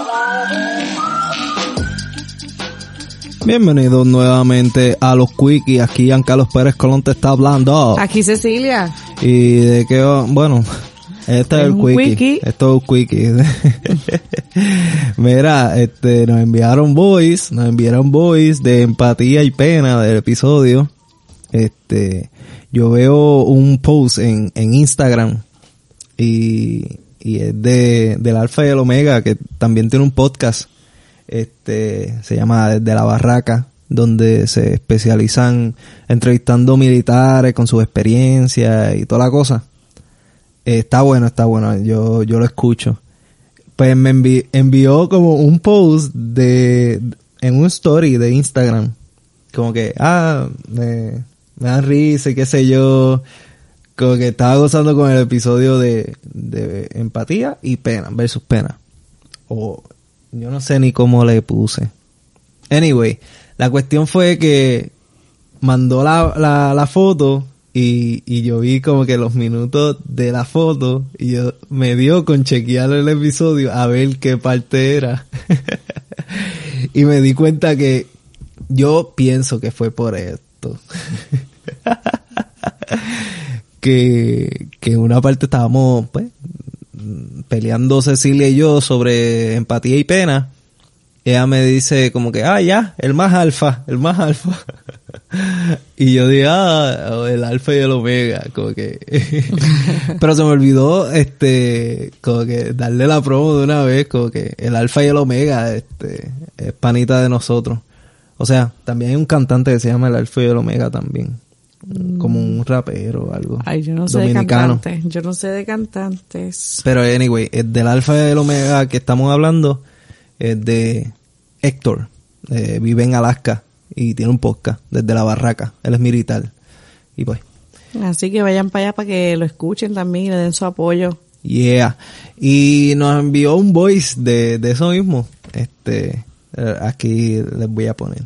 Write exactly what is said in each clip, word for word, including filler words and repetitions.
Bienvenidos nuevamente a los Quickies. Aquí Giancarlos Pérez Colón te está hablando. Aquí Cecilia. Y de qué va, bueno, este es, es el Quickie. Quickie. Esto es un Quickie. Mira, este, nos enviaron voice, nos enviaron voice de empatía y pena del episodio. Este, yo veo un post en, en Instagram y, y es de, del Alfa y el Omega, que también tiene un podcast. Este, se llama Desde la Barraca, donde se especializan entrevistando militares con sus experiencias y toda la cosa. Eh, está bueno, está bueno, yo, yo lo escucho. Pues me envi- envió como un post de, en un story de Instagram, como que, ah, me, me dan risa y qué sé yo, como que estaba gozando con el episodio de, de empatía y pena, versus pena. O, yo no sé ni cómo le puse. Anyway, la cuestión fue que mandó la, la, la foto y, y yo vi como que los minutos de la foto y yo me dio con chequear el episodio a ver qué parte era. Y me di cuenta que yo pienso que fue por esto. que, que en una parte estábamos, pues, peleando Cecilia y yo sobre empatía y pena. Ella me dice como que, ah, ya, el más alfa, el más alfa. Y yo digo, ah, el alfa y el omega, como que... Pero se me olvidó, este, como que darle la promo de una vez, como que el alfa y el omega, este, es panita de nosotros. O sea, también hay un cantante que se llama el alfa y el omega también. Como un rapero o algo. Ay, yo no sé dominicano. de cantantes. Yo no sé de cantantes. Pero anyway, el del alfa y el omega que estamos hablando es de Héctor. Eh, vive en Alaska y tiene un podcast desde la barraca. Él es militar. Y pues. Así que vayan para allá para que lo escuchen también y le den su apoyo. Yeah. Y nos envió un voice de, de eso mismo. Este, aquí les voy a poner.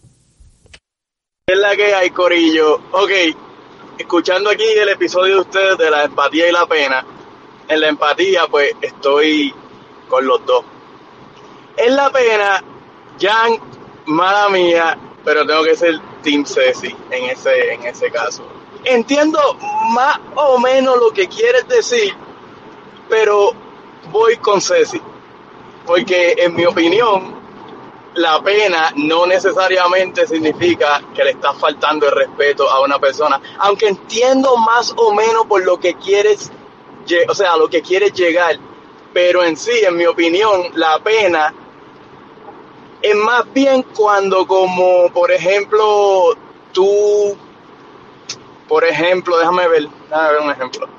Es la que hay, corillo. Ok, escuchando aquí el episodio de ustedes de la empatía y la pena. En la empatía, pues, estoy con los dos. En la pena, Jan, mala mía, pero tengo que ser Team Ceci en ese, en ese caso. Entiendo más o menos lo que quieres decir, pero voy con Ceci. Porque, en mi opinión, la pena no necesariamente significa que le estás faltando el respeto a una persona, aunque entiendo más o menos por lo que quieres, o sea, lo que quieres llegar, pero en sí, en mi opinión, la pena es más bien cuando, como por ejemplo, tú, por ejemplo, déjame ver, déjame ver un ejemplo.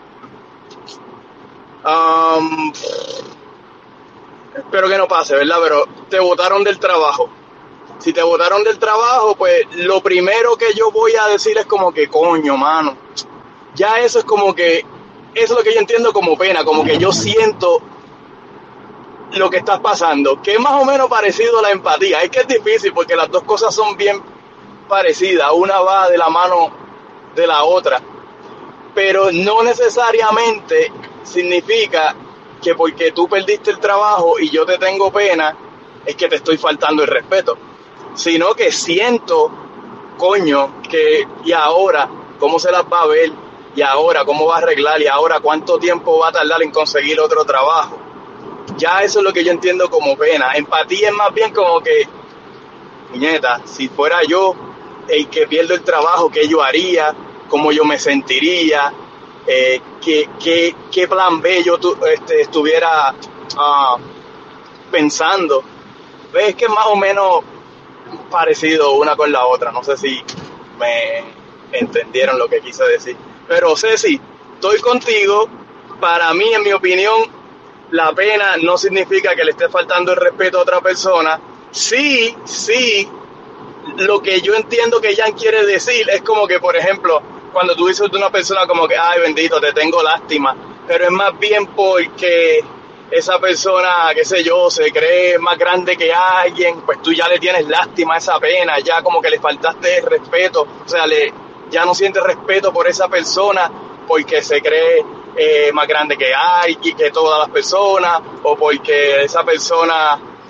Um, Espero que no pase, ¿verdad? Pero te botaron del trabajo. Si te botaron del trabajo, pues lo primero que yo voy a decir es como que, coño, mano. Ya eso es como que, eso es lo que yo entiendo como pena, como que yo siento lo que estás pasando, que es más o menos parecido a la empatía. Es que es difícil porque las dos cosas son bien parecidas, una va de la mano de la otra, pero no necesariamente significa que porque tú perdiste el trabajo y yo te tengo pena, es que te estoy faltando el respeto. Sino que siento, coño, que y ahora, ¿cómo se las va a ver? Y ahora, ¿cómo va a arreglar? Y ahora, ¿cuánto tiempo va a tardar en conseguir otro trabajo? Ya eso es lo que yo entiendo como pena. Empatía es más bien como que, niñeta, si fuera yo el que pierdo el trabajo, ¿qué yo haría? ¿Cómo yo me sentiría? Eh, ¿qué, qué, qué plan B yo tu, este, estuviera uh, pensando? Ves que es más o menos parecido una con la otra. No sé si me entendieron lo que quise decir. Pero Ceci, estoy contigo. Para mí, en mi opinión, la pena no significa que le esté faltando el respeto a otra persona. Sí, sí, lo que yo entiendo que Jan quiere decir es como que, por ejemplo, cuando tú dices de una persona como que, ay, bendito, te tengo lástima, pero es más bien porque esa persona, qué sé yo, se cree más grande que alguien, pues tú ya le tienes lástima a esa pena, ya como que le faltaste el respeto, o sea, le, ya no sientes respeto por esa persona porque se cree eh, más grande que alguien, que todas las personas, o porque esa persona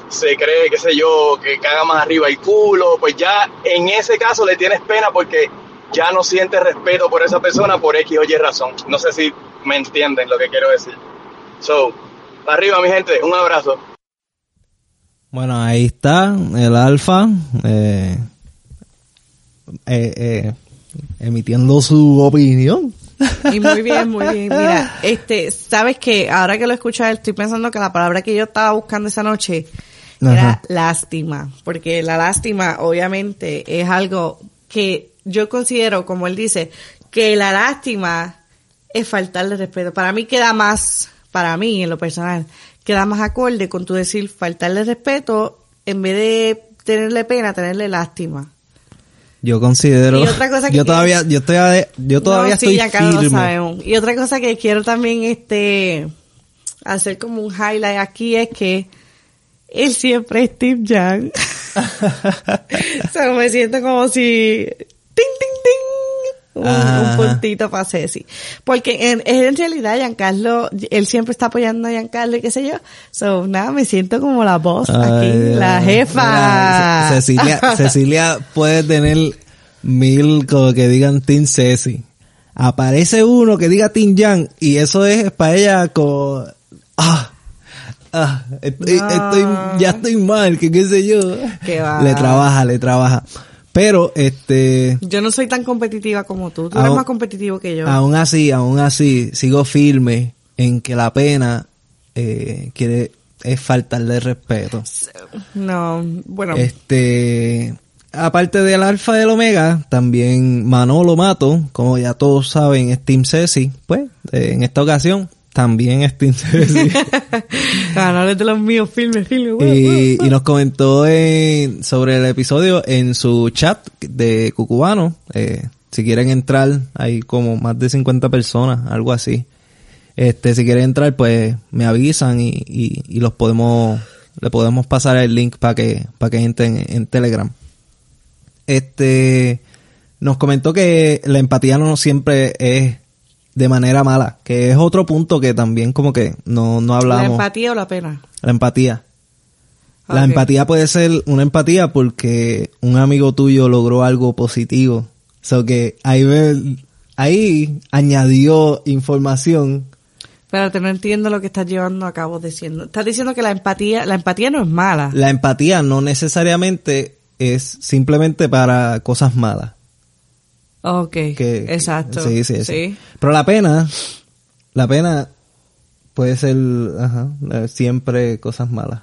se cree, qué sé yo, que caga más arriba el culo, pues ya en ese caso le tienes pena porque ya no sientes respeto por esa persona por X o Y razón. No sé si me entienden lo que quiero decir. So, para arriba mi gente, un abrazo. Bueno, ahí está el Alfa eh, eh, eh, emitiendo su opinión. Y muy bien, muy bien. Mira, este, sabes que ahora que lo escucho a él, estoy pensando que la palabra que yo estaba buscando esa noche Ajá. era lástima, porque la lástima obviamente es algo que yo considero, como él dice, que la lástima es faltarle respeto. Para mí queda más, para mí en lo personal, queda más acorde con tu decir faltarle respeto en vez de tenerle pena, tenerle lástima. Yo considero, y otra cosa que yo quiero, todavía, yo estoy, yo todavía no, sí, estoy firme. Lo sabemos. Y otra cosa que quiero también, este, hacer como un highlight aquí es que él siempre es Steve Young. O sea, me siento como si, ting, ting, ting, un, un puntito para Ceci. Porque en, en realidad Giancarlo, él siempre está apoyando a Giancarlo y qué sé yo. So, nada, me siento como la boss Ay, aquí, la jefa. Mira, Cecilia, Cecilia puede tener mil como que digan Team Ceci. Aparece uno que diga Team Young y eso es para ella como, ah, ah, estoy, no. estoy, ya estoy mal, que qué sé yo. Qué va. Le trabaja, le trabaja. Pero, este... yo no soy tan competitiva como tú. Tú aún, eres más competitivo que yo. Aún así, aún así, sigo firme en que la pena eh, quiere, es faltarle respeto. No, bueno. Este... Aparte del Alfa del Omega, también Manolo Mato, como ya todos saben, es Team Ceci. Pues, eh, en esta ocasión, también es Team Ceci. Ganó de los míos, filmes, filmes. Y, y nos comentó en, sobre el episodio en su chat de Cucubano. Eh, si quieren entrar, hay como más de cincuenta personas, algo así. Este, si quieren entrar, pues me avisan y, y, y los podemos, le podemos pasar el link para que, para que entren en, en Telegram. Este, nos comentó que la empatía no siempre es de manera mala, que es otro punto que también como que no, no hablamos. ¿La empatía o la pena? La empatía. Okay. La empatía puede ser una empatía porque un amigo tuyo logró algo positivo. O sea que ahí, ahí añadió información. Espérate, no entiendo lo que estás llevando a cabo diciendo. Estás diciendo que la empatía, la empatía no es mala. La empatía no necesariamente es simplemente para cosas malas. Ok, que, exacto. Sí, sí, sí, sí. Pero la pena, la pena puede ser, ajá, siempre cosas malas.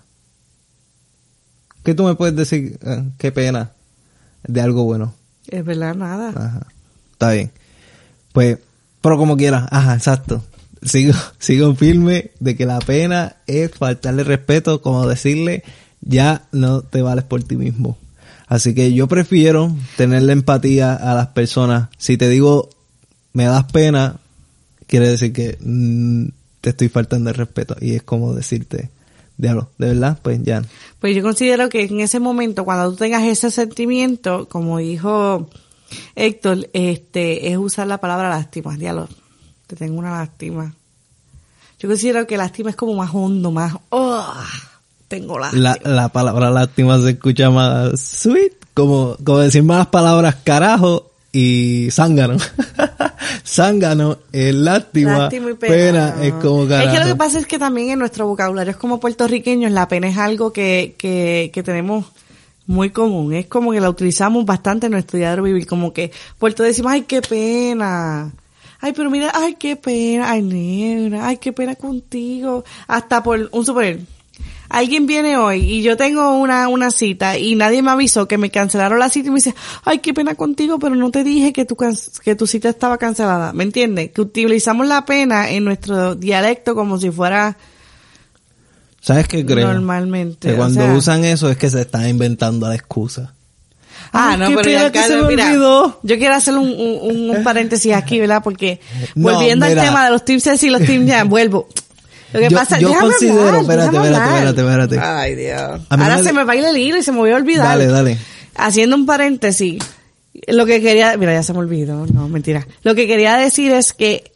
¿Qué tú me puedes decir? Eh, qué pena de algo bueno. Es verdad, nada. Ajá, está bien. Pues, pero como quieras, ajá, exacto. Sigo, sigo firme de que la pena es faltarle respeto, como decirle, ya no te vales por ti mismo. Así que yo prefiero tenerle empatía a las personas. Si te digo, me das pena, quiere decir que mmm, te estoy faltando el respeto. Y es como decirte, diablo, de verdad, pues ya. Pues yo considero que en ese momento, cuando tú tengas ese sentimiento, como dijo Héctor, este, es usar la palabra lástima. Diablo, te tengo una lástima. Yo considero que lástima es como más hondo, más... Oh. Tengo lástima. La, la palabra lástima se escucha más sweet, como, como decir más palabras carajo y zángano. Zángano es lástima, lástima y pena, pena es como carajo. Es que lo que pasa es que también en nuestro vocabulario es como puertorriqueños, la pena es algo que, que, que tenemos muy común. Es como que la utilizamos bastante en nuestro diario vivir, como que por todo decimos, ay, qué pena. Ay, pero mira, ay, qué pena, ay, negra, ay, qué pena contigo. Hasta por un super... Alguien viene hoy y yo tengo una, una cita y nadie me avisó que me cancelaron la cita y me dice, ay, qué pena contigo, pero no te dije que tu, que tu cita estaba cancelada. ¿Me entiendes? Que utilizamos la pena en nuestro dialecto como si fuera... ¿Sabes qué creo? Normalmente. Que cuando o sea, usan eso es que se están inventando la excusa. Ah, ay, no, qué pero pena ya, que se me mira, olvidó. Yo quiero hacer un, un, un paréntesis aquí, ¿verdad? Porque no, volviendo mira. al tema de los Team Ceci y los Team Jan, vuelvo... Lo que yo, pasa, yo déjame considero, hablar, espérate, déjame espérate, espérate, espérate. Ay, Dios. me... Ahora se me baila el hilo y se me voy a olvidar. Dale, dale. Haciendo un paréntesis, lo que quería, mira, ya se me olvidó, no, mentira. Lo que quería decir es que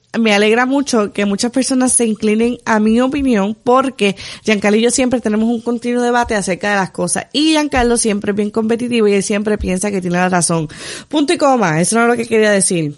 me alegra mucho que muchas personas se inclinen a mi opinión, porque Giancarlo y yo siempre tenemos un continuo debate acerca de las cosas, y Giancarlo siempre es bien competitivo y él siempre piensa que tiene la razón. Punto y coma, eso no es lo que quería decir.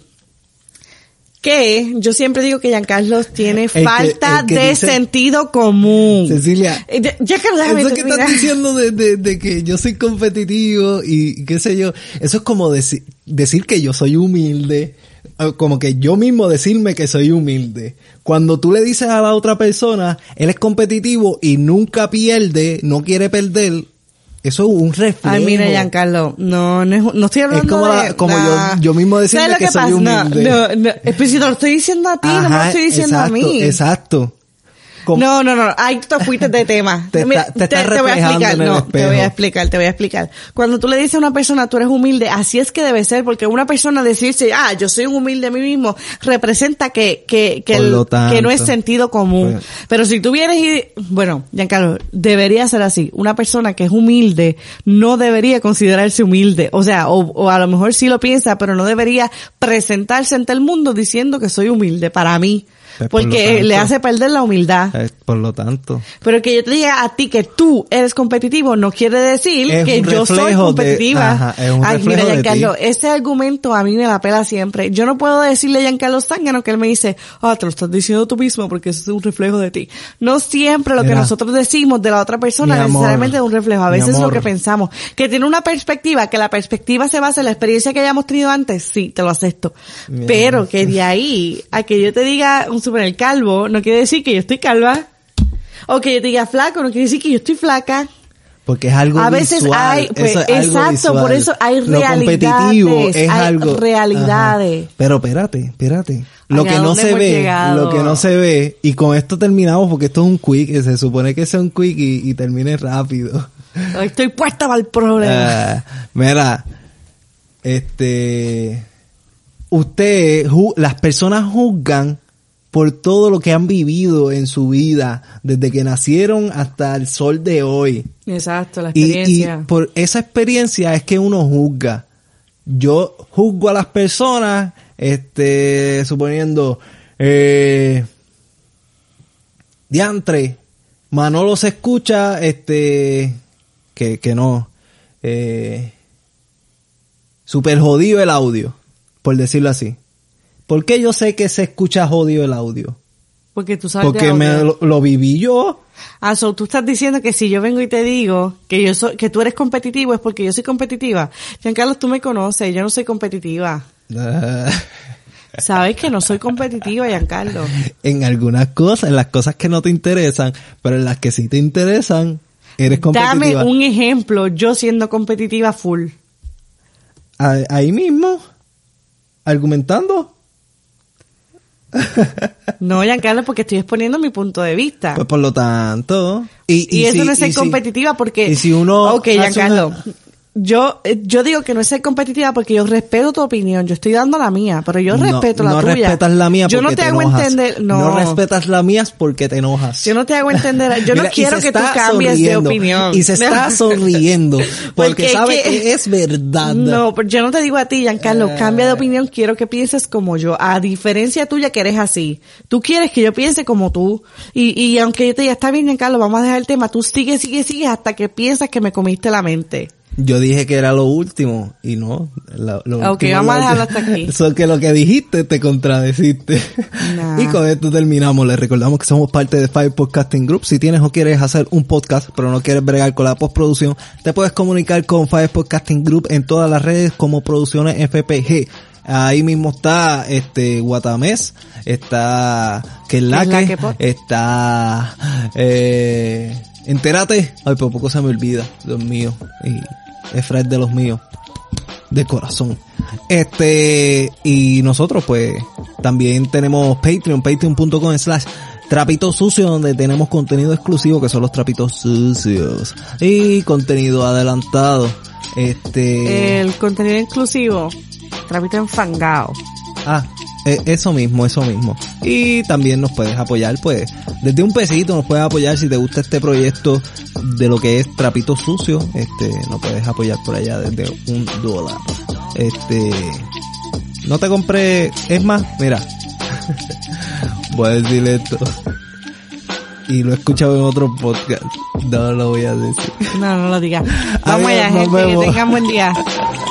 Que yo siempre digo que Giancarlo tiene que- falta el que de dice- sentido común. Cecilia, Eh, ya- Giancarlo, déjame eso que terminar. estás diciendo de, de, de que yo soy competitivo y qué sé yo, eso es como deci- decir que yo soy humilde, o como que yo mismo decirme que soy humilde. Cuando tú le dices a la otra persona, él es competitivo y nunca pierde, no quiere perder, eso es un reflejo. Ay, mira, Giancarlo, no, no, es- no estoy hablando Es como de... la- como nah. yo- yo mismo decirme ¿Sabes lo que soy pasa? humilde. No, no, no, es que si te lo estoy diciendo a ti, no me lo Ajá, estoy diciendo exacto, a mí. Exacto. Como- No, no, no, ahí te fuiste de tema. Te Mira, está- te estás voy a reflejando explicar, en el no, te espejo. voy a explicar, te voy a explicar. Cuando tú le dices a una persona, tú eres humilde, así es que debe ser, porque una persona decirse, ah, yo soy un humilde a mí mismo, representa que, que, que, Por el- lo tanto. que no es sentido común. Pues- Pero si tú vienes y, bueno, Giancarlo, debería ser así. Una persona que es humilde no debería considerarse humilde. O sea, o, o a lo mejor sí lo piensa, pero no debería presentarse ante el mundo diciendo que soy humilde, para mí. Pues, por lo Porque tanto. le hace perder la humildad. Eh, por lo tanto. Pero que yo te diga a ti que tú eres competitivo no quiere decir Es que un yo soy reflejo de- competitiva. ajá, es un Ay, reflejo mira, de Giancarlo, ti. ese argumento a mí me la pela siempre. Yo no puedo decirle a Giancarlo Zángano que él me dice, ah, te lo estás diciendo tú mismo porque eso es un reflejo de ti. No siempre lo que Mira, nosotros decimos de la otra persona mi amor, necesariamente es un reflejo. A mi veces es lo amor. que pensamos. Que tiene una perspectiva, que la perspectiva se basa en la experiencia que hayamos tenido antes, sí, te lo acepto. Mi Pero amor. que de ahí a que yo te diga un super calvo, no quiere decir que yo estoy calva. O que yo te diga flaco, no quiere decir que yo estoy flaca. Porque es algo A veces visual, hay, pues, eso es algo exacto, visual. por eso hay Lo competitivo realidades, es hay algo, realidades. ajá. Pero espérate, espérate. Lo Ay, que ¿a no dónde se hemos ve, llegado? lo que no se ve, y con esto terminamos porque esto es un quick, y se supone que sea un quick y, y termine rápido. Ay, estoy puesta para el problema. Ah, mira, este, usted, ju- las personas juzgan por todo lo que han vivido en su vida, desde que nacieron hasta el sol de hoy. Exacto, la Y, y experiencia. por esa experiencia es que uno juzga. Yo juzgo a las personas, este, suponiendo, eh, diantre, Manolo se escucha, este, que, que no, eh, super jodido el audio, por decirlo así. ¿Por qué yo sé que se escucha jodido el audio? Porque tú sabes de Porque me audio. lo, lo viví yo. Ah, so, tú estás diciendo que si yo vengo y te digo que yo soy, que tú eres competitivo es porque yo soy competitiva. Giancarlo, tú me conoces, yo no soy competitiva. Sabes que no soy competitiva, Giancarlo. En algunas cosas, en las cosas que no te interesan, pero en las que sí te interesan, eres competitiva. Dame un ejemplo, yo siendo competitiva full. A- Ahí mismo, argumentando. No, Giancarlo, porque estoy exponiendo mi punto de vista. Pues por lo tanto. Y, Y, eso si- no es ser y si- competitiva porque... y si uno Ok, hace Giancarlo. una- Yo, eh, yo digo que no es ser competitiva porque yo respeto tu opinión. Yo estoy dando la mía, pero yo No, respeto la no tuya. respetas la mía porque Yo no te, te hago enojas. entender... No, No respetas la mía porque te enojas. yo no te hago entender... Yo Mira, no y quiero se que tú está cambies sonriendo, de opinión. Y se está sonriendo porque, Porque sabe que- que es verdad. No, pero yo no te digo a ti, Giancarlo, Eh. cambia de opinión, quiero que pienses como yo. A diferencia tuya que eres así. Tú quieres que yo piense como tú. Y, y aunque yo te diga, está bien, Giancarlo, vamos a dejar el tema, tú sigues, sigues, sigues hasta que piensas que me comiste la mente. Yo dije que era lo último y no. Lo, lo Ok, último vamos a es lo dejarlo que- hasta aquí. Eso que lo que dijiste te contradeciste. Nah. Y con esto terminamos. Les recordamos que somos parte de Five Podcasting Group. Si tienes o quieres hacer un podcast, pero no quieres bregar con la postproducción, te puedes comunicar con Five Podcasting Group en todas las redes como Producciones F P G. Ahí mismo está este Guatamés, está Quelaque, Quelaque Pod. está eh, Entérate. Ay, por poco se me olvida, Dios mío. Y es Fred de los míos, de corazón. Este, y nosotros pues también tenemos Patreon, patreon punto com slash Trapito Sucio, donde tenemos contenido exclusivo que son los trapitos sucios y contenido adelantado. Este, El contenido inclusivo, trapito enfangado. ah, eh, eso mismo, eso mismo. Y también nos puedes apoyar, pues, desde un pesito nos puedes apoyar si te gusta este proyecto de lo que es Trapito Sucio, este, nos puedes apoyar por allá desde un dólar. Este, no te compré, es más, mira, voy a decir esto. Y lo he escuchado en otro podcast. No lo voy a decir. No, no lo digas. Vamos Adiós, allá, nos gente. vemos. Que tengan buen día.